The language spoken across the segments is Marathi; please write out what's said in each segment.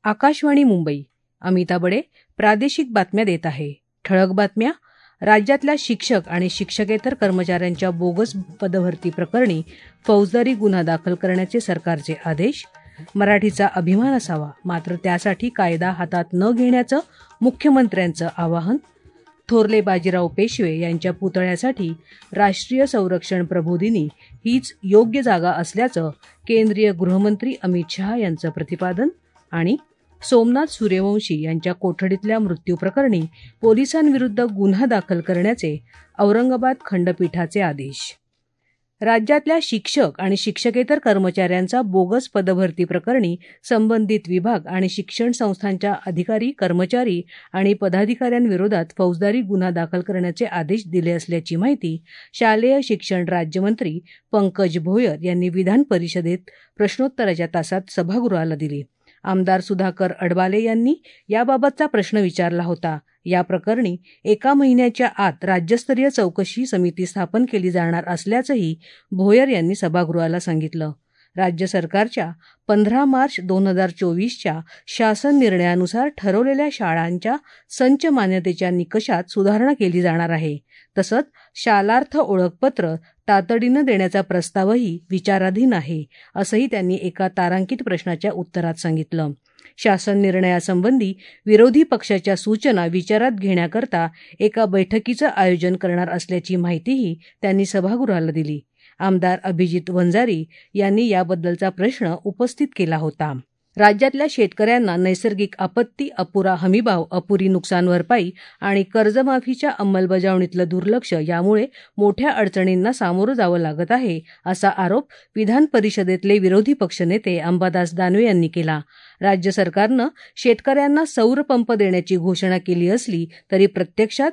आकाशवाणी मुंबई. अमिता बडे प्रादेशिक बातम्या देत आहे. ठळक बातम्या. राज्यातल्या शिक्षक आणि शिक्षकेतर कर्मचाऱ्यांच्या बोगस पदभरती प्रकरणी फौजदारी गुन्हा दाखल करण्याचे सरकारचे आदेश. मराठीचा अभिमान असावा, मात्र त्यासाठी कायदा हातात न घेण्याचं मुख्यमंत्र्यांचं आवाहन. थोरले बाजीराव पेशवे यांच्या पुतळ्यासाठी राष्ट्रीय संरक्षण प्रबोधिनी हीच योग्य जागा असल्याचं केंद्रीय गृहमंत्री अमित शहा यांचं प्रतिपादन. आणि सोमनाथ सूर्यवंशी यांच्या कोठडीतल्या मृत्यूप्रकरणी पोलिसांविरुद्ध गुन्हा दाखल करण्याचे औरंगाबाद खंडपीठाचे आदेश. राज्यातल्या शिक्षक आणि शिक्षकेतर कर्मचाऱ्यांचा बोगस पदभरती प्रकरणी संबंधित विभाग आणि शिक्षण संस्थांच्या अधिकारी, कर्मचारी आणि पदाधिकाऱ्यांविरोधात फौजदारी गुन्हा दाखल करण्याचे आदेश दिले असल्याची माहिती शालेय शिक्षण राज्यमंत्री पंकज भोयर यांनी विधान परिषदेत प्रश्नोत्तराच्या तासात सभागृहाला दिली. आमदार सुधाकर अडबाले यांनी याबाबतचा प्रश्न विचारला होता. या प्रकरणी 1 महिन्याच्या आत राज्यस्तरीय चौकशी समिती स्थापन केली जाणार असल्याचंही भोयर यांनी सभागृहाला सांगितलं. राज्य सरकारच्या 15 मार्च 2024च्या शासन निर्णयानुसार ठरवलेल्या शाळांच्या संच मान्यतेच्या निकषात सुधारणा केली जाणार आहे. तसंच शालार्थ ओळखपत्र तातडीनं देण्याचा प्रस्तावही विचाराधीन आहे, असंही त्यांनी एका तारांकित प्रश्नाच्या उत्तरात सांगितलं. शासन निर्णयासंबंधी विरोधी पक्षाच्या सूचना विचारात घेण्याकरता एका बैठकीचं आयोजन करणार असल्याची माहितीही त्यांनी सभागृहाला दिली. आमदार अभिजित वंजारी यांनी याबद्दलचा प्रश्न उपस्थित केला होता. राज्यातल्या शेतकऱ्यांना नैसर्गिक आपत्ती, अपुरा हमीभाव, अपुरी नुकसान भरपाई आणि कर्जमाफीच्या अंमलबजावणीतलं दुर्लक्ष यामुळे मोठ्या अडचणींना सामोरं जावं लागत आहे, असा आरोप विधान परिषदेतले विरोधी पक्षनेते अंबादास दानवे यांनी केला. राज्य सरकारनं शेतकऱ्यांना सौर पंप देण्याची घोषणा केली असली तरी प्रत्यक्षात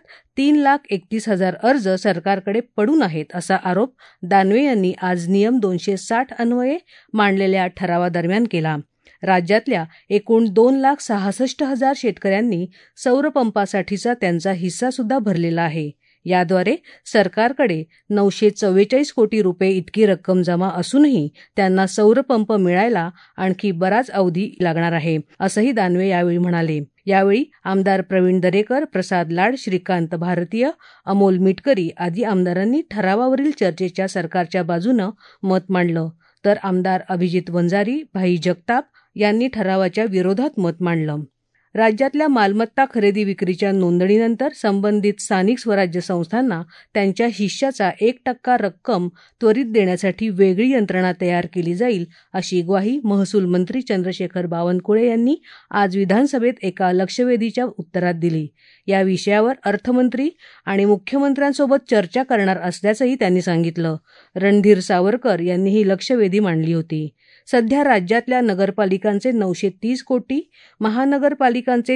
3,31,000 अर्ज सरकारकडे पडून आहेत, असा आरोप दानवे यांनी आज नियम 260 अन्वये मांडलेल्या ठरावादरम्यान केला. राज्यातल्या एकूण 2,66,000 शेतकऱ्यांनी सौरपंपासाठीचा त्यांचा हिस्सासुद्धा भरलेला आहे. याद्वारे सरकारकडे 944 कोटी रुपये इतकी रक्कम जमा असूनही त्यांना सौरपंप मिळायला आणखी बराच अवधी लागणार आहे, असंही दानवे यावेळी म्हणाले. यावेळी आमदार प्रवीण दरेकर, प्रसाद लाड, श्रीकांत भारतीय, अमोल मिटकरी आदी आमदारांनी ठरावावरील चर्चेच्या सरकारच्या बाजूनं मत मांडलं, तर आमदार अभिजित वंजारी, भाई जगताप यांनी ठरावाच्या विरोधात मत मांडलं. राज्यातल्या मालमत्ता खरेदी विक्रीच्या नोंदणीनंतर संबंधित स्थानिक स्वराज्य संस्थांना त्यांच्या हिश्श्याचा 1% रक्कम त्वरित देण्यासाठी वेगळी यंत्रणा तयार केली जाईल, अशी ग्वाही महसूल मंत्री चंद्रशेखर बावनकुळे यांनी आज विधानसभेत एका लक्षवेधीच्या उत्तरात दिली. या विषयावर अर्थमंत्री आणि मुख्यमंत्र्यांसोबत चर्चा करणार असल्याचंही त्यांनी सांगितलं. रणधीर सावरकर यांनी ही लक्षवेधी मांडली होती. सध्या राज्यातल्या नगरपालिकांचे 930 कोटी, महानगरपालिकांचे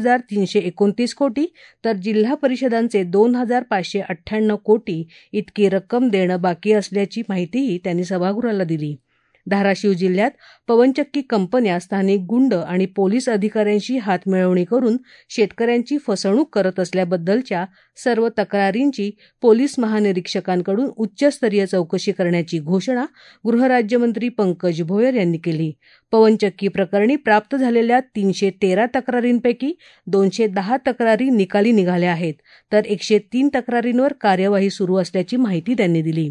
4,329 कोटी तर जिल्हा परिषदांचे 2,598 कोटी इतकी रक्कम देणं बाकी असल्याची माहितीही त्यांनी सभागृहाला दिली. धाराशिव जिल्ह्यात पवनचक्की कंपन्या स्थानिक गुंड आणि पोलीस अधिकाऱ्यांशी हातमिळवणी करून शेतकऱ्यांची फसवणूक करत असल्याबद्दलच्या सर्व तक्रारींची पोलीस महानिरीक्षकांकडून उच्चस्तरीय चौकशी करण्याची घोषणा गृहराज्यमंत्री पंकज भोयर यांनी केली. पवनचक्की प्रकरणी प्राप्त झालेल्या 313 तक्रारींपैकी 210 तक्रारी निकाली निघाल्या आहेत, तर 103 तक्रारींवर कार्यवाही सुरू असल्याची माहिती त्यांनी दिली.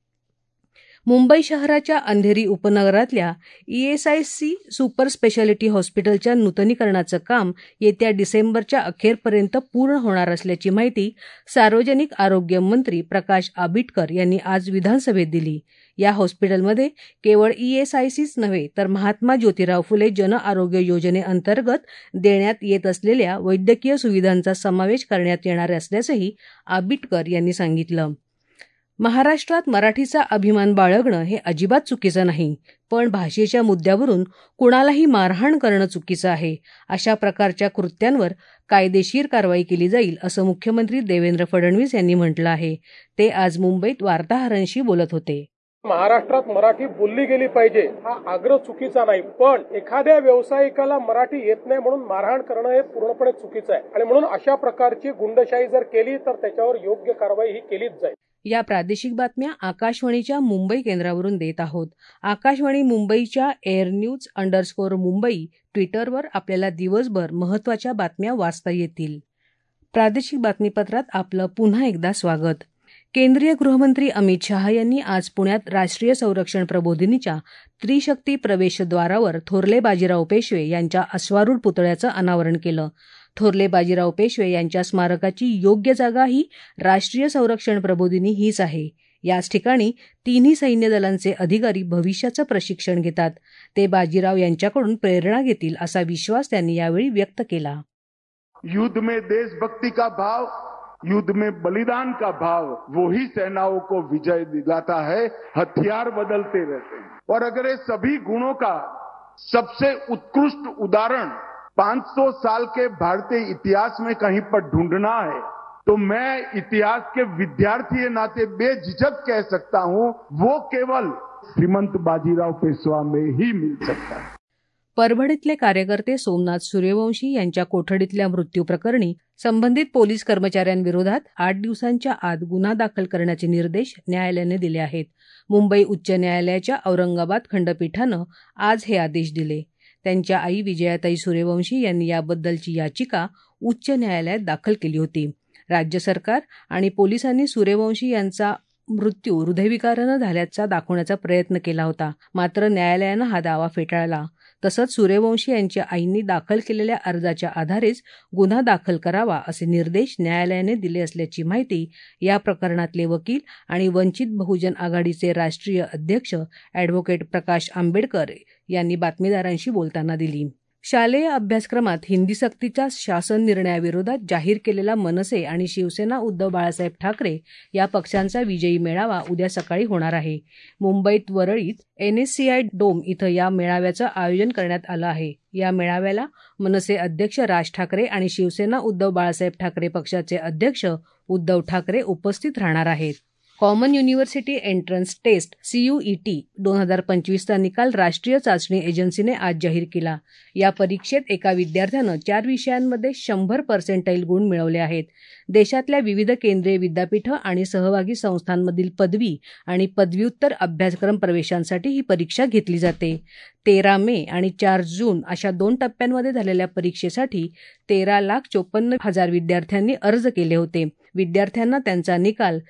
मुंबई शहराच्या अंधेरी उपनगरातल्या ESIC सुपर स्पेशालिटी हॉस्पिटलच्या नूतनीकरणाचं काम येत्या डिसेंबरच्या अखेरपर्यंत पूर्ण होणार असल्याची माहिती सार्वजनिक आरोग्य मंत्री प्रकाश आबिटकर यांनी आज विधानसभेत दिली. या हॉस्पिटलमध्ये केवळ ESICच नव्हे तर महात्मा ज्योतिराव फुले जन आरोग्य योजनेअंतर्गत देण्यात येत असलेल्या वैद्यकीय सुविधांचा समावेश करण्यात येणार असल्याचंही आबिटकर यांनी सांगितलं. महाराष्ट्रात मराठीचा अभिमान बाळगणं हे अजिबात चुकीचं नाही, पण भाषेच्या मुद्द्यावरून कुणालाही मारहाण करणं चुकीचं आहे. अशा प्रकारच्या कृत्यांवर कायदेशीर कारवाई केली जाईल, असं मुख्यमंत्री देवेंद्र फडणवीस यांनी म्हटलं आहे. ते आज मुंबईत वार्ताहरांशी बोलत होते. महाराष्ट्रात मराठी बोलली गेली पाहिजे हा आग्रह चुकीचा नाही, पण एखाद्या व्यावसायिकाला मराठी येत नाही म्हणून मारहाण करणं हे पूर्णपणे चुकीचं आहे आणि म्हणून अशा प्रकारची गुंडशाही जर केली तर त्याच्यावर योग्य कारवाई ही केलीच जाईल. या प्रादेशिक बातम्या आकाशवाणीच्या मुंबई केंद्रावरून देत आहोत. आकाशवाणी मुंबईच्या airnews_मुंबई ट्विटरवर आपल्याला दिवसभर महत्त्वाच्या बातम्या वाचता येतील. प्रादेशिक बातमीपत्रात आपलं पुन्हा एकदा स्वागत. केंद्रीय गृहमंत्री अमित शहा यांनी आज पुण्यात राष्ट्रीय संरक्षण प्रबोधिनीच्या त्रिशक्ती प्रवेशद्वारावर थोरले बाजीराव पेशवे यांच्या अश्वारूढ पुतळ्याचं अनावरण केलं. थोरले बाजीराव पेशवे यांच्या स्मारकाची योग्य जागा ही राष्ट्रीय संरक्षण प्रबोधिनी हीच आहे. याच ठिकाणी तिन्ही सैन्य दलांचे अधिकारी भविष्याचं प्रशिक्षण घेतात. ते बाजीराव यांच्याकडून प्रेरणा घेतील असा विश्वास त्यांनी यावेळी व्यक्त केला. युद्ध में देशभक्ति का भाव, युद्ध में बलिदान का भाव वो ही सेनाओं को विजय दिलाता है. हथियार बदलते रहते हैं और अगर ये सभी गुणों का सबसे उत्कृष्ट उदाहरण 500 साल के भारतीय इतिहास में कहीं पर ढूंढना है तो मैं इतिहास के विद्यार्थी के नाते बेझिझक कह सकता हूं, वो केवल श्रीमंत बाजीराव पेशवा में ही मिल सकता है. परभणीतले कार्यकर्ते सोमनाथ सूर्यवंशी यांच्या कोठडीतल्या मृत्यूप्रकरणी संबंधित पोलीस कर्मचाऱ्यांविरोधात 8 दिवसांच्या आत गुन्हा दाखल करण्याचे निर्देश न्यायालयाने दिले आहेत. मुंबई उच्च न्यायालयाच्या औरंगाबाद खंडपीठानं आज हे आदेश दिले. त्यांच्या आई विजयाताई सूर्यवंशी यांनी याबद्दलची याचिका उच्च न्यायालयात दाखल केली होती. राज्य सरकार आणि पोलिसांनी सूर्यवंशी यांचा मृत्यू हृदयविकारानं झाल्याचा दाखवण्याचा प्रयत्न केला होता. मात्र न्यायालयानं हा दावा फेटाळला. तसंच सूर्यवंशी यांच्या आईंनी दाखल केलेल्या अर्जाच्या आधारेच गुन्हा दाखल करावा असे निर्देश न्यायालयाने दिले असल्याची माहिती या प्रकरणातले वकील आणि वंचित बहुजन आघाडीचे राष्ट्रीय अध्यक्ष अॅडव्होकेट प्रकाश आंबेडकर यांनी बातमीदारांशी बोलताना दिली. शालेय अभ्यासक्रमात हिंदी सक्तीच्या शासन निर्णयाविरोधात जाहीर केलेला मनसे आणि शिवसेना उद्धव बाळासाहेब ठाकरे या पक्षांचा विजयी मेळावा उद्या सकाळी होणार आहे. मुंबईत वरळीत NSCI डोम इथं या मेळाव्याचं आयोजन करण्यात आलं आहे. या मेळाव्याला मनसे अध्यक्ष राज ठाकरे आणि शिवसेना उद्धव बाळासाहेब ठाकरे पक्षाचे अध्यक्ष उद्धव ठाकरे उपस्थित राहणार आहेत. Common university entrance test CUET 2025चा निकाल राष्ट्रीय चाचणी एजन्सीने आज जाहीर केला. या परीक्षेत एका विद्यार्थ्यानं 4 विषयांमध्ये 100% गुण मिळवले आहेत. देशातल्या विविध केंद्रीय विद्यापीठं आणि सहभागी संस्थांमधील पदवी आणि पदव्युत्तर अभ्यासक्रम प्रवेशांसाठी ही परीक्षा घेतली जाते. 13 मे आणि 4 जून अशा 2 टप्प्यांमध्ये झालेल्या परीक्षेसाठी 13,54,000 विद्यार्थ्यांनी अर्ज केले होते. विद्यार्थ्यांना त्यांचा निकाल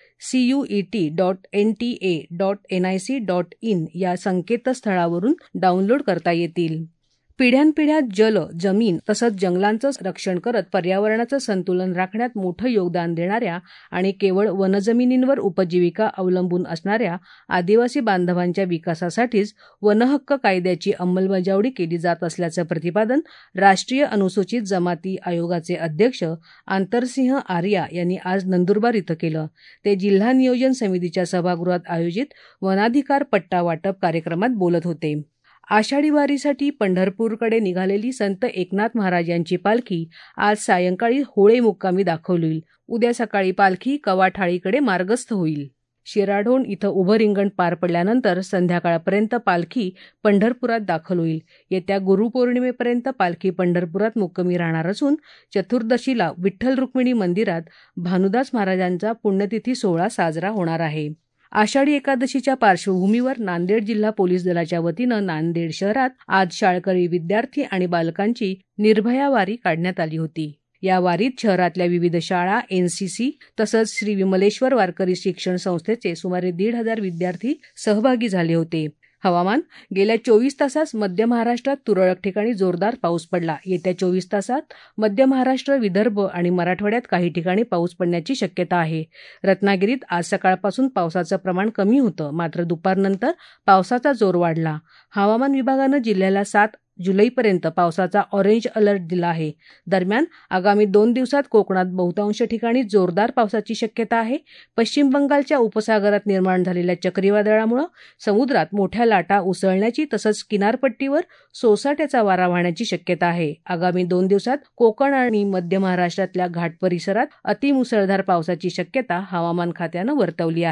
CUET.NTA.nic.in या संकेतस्थळावरून डाउनलोड करता येतील. पिढ्यानपिढ्या जल, जमीन तसंच जंगलांचं रक्षण करत पर्यावरणाचं संतुलन राखण्यात मोठं योगदान देणाऱ्या आणि केवळ वनजमिनींवर उपजीविका अवलंबून असणाऱ्या आदिवासी बांधवांच्या विकासासाठीच वनहक्क कायद्याची अंमलबजावणी केली जात असल्याचं प्रतिपादन राष्ट्रीय अनुसूचित जमाती आयोगाचे अध्यक्ष आंतरसिंह आर्या यांनी आज नंदुरबार इथं केलं. ते जिल्हा नियोजन समितीच्या सभागृहात आयोजित वनाधिकार पट्टा वाटप कार्यक्रमात बोलत होते. आषाढी वारीसाठी पंढरपूरकडे निघालेली संत एकनाथ महाराज यांची पालखी आज सायंकाळी होळे मुक्कामी दाखल होईल. उद्या सकाळी पालखी कवाठाळीकडे मार्गस्थ होईल. शिराढोण इथं उभं रिंगण पार पडल्यानंतर संध्याकाळपर्यंत पालखी पंढरपुरात दाखल होईल. येत्या गुरुपौर्णिमेपर्यंत पालखी पंढरपुरात मुक्कामी राहणार असून चतुर्दशीला विठ्ठल रुक्मिणी मंदिरात भानुदास महाराजांचा पुण्यतिथी सोहळा साजरा होणार आहे. आषाढी एकादशीच्या पार्श्वभूमीवर नांदेड जिल्हा पोलीस दलाच्या वतीनं नांदेड शहरात आज शाळकरी विद्यार्थी आणि बालकांची निर्भया वारी काढण्यात आली होती. या वारीत शहरातल्या विविध शाळा, NCC तसंच श्री विमलेश्वर वारकरी शिक्षण संस्थेचे सुमारे 1,500 विद्यार्थी सहभागी झाले होते. हवामान. गेल्या 24 तासात मध्य महाराष्ट्रात तुरळक ठिकाणी जोरदार पाऊस पडला. येत्या 24 तासात मध्य महाराष्ट्र, विदर्भ आणि मराठवाड्यात काही ठिकाणी पाऊस पडण्याची शक्यता आहे. रत्नागिरीत आज सकाळपासून पावसाचं प्रमाण कमी होतं, मात्र दुपारनंतर पावसाचा जोर वाढला. हवामान विभागानं जिल्ह्याला 7 जुलैपर्यंत पावसाचा ऑरेंज अलर्ट दिला आहे. दरम्यान आगामी 2 दिवसात कोकणात बहुतांश ठिकाणी जोरदार पावसाची शक्यता आहे. पश्चिम बंगालच्या उपसागरात निर्माण झालेल्या चक्रीवादळामुळे समुद्रात मोठ्या लाटा उसळण्याची तसंच किनारपट्टीवर सोसाट्याचा वारा वाहण्याची शक्यता आहे. आगामी 2 दिवसात कोकण आणि मध्य महाराष्ट्रातल्या घाट परिसरात अतिमुसळधार पावसाची शक्यता हवामान खात्यानं वर्तवली आहे.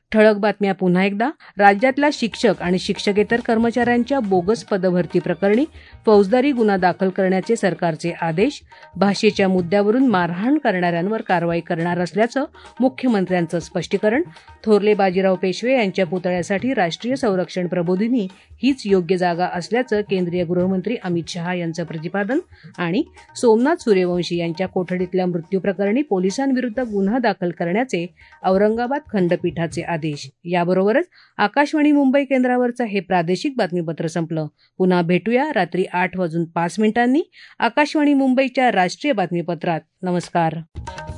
ठळक बातम्या पुन्हा एकदा. राज्यातल्या शिक्षक आणि शिक्षकेतर कर्मचाऱ्यांच्या बोगस पदभरती प्रकरणी फौजदारी गुन्हा दाखल करण्याचे सरकारचे आदेश. भाषेच्या मुद्द्यावरून मारहाण करणाऱ्यांवर कारवाई करणार असल्याचं मुख्यमंत्र्यांचं स्पष्टीकरण. थोरले बाजीराव पेशवे यांच्या पुतळ्यासाठी राष्ट्रीय संरक्षण प्रबोधिनी हीच योग्य जागा असल्याचं केंद्रीय गृहमंत्री अमित शहा यांचं प्रतिपादन. आणि सोमनाथ सूर्यवंशी यांच्या कोठडीतल्या मृत्यूप्रकरणी पोलिसांविरुद्ध गुन्हा दाखल करण्याचे औरंगाबाद खंडपीठाचे आदेश. याबरोबरच आकाशवाणी मुंबई केंद्रावरचं हे प्रादेशिक बातमीपत्र संपलं. पुन्हा भेटूया रात्री 8:05 आकाशवाणी मुंबईच्या राष्ट्रीय बातमीपत्रात. नमस्कार.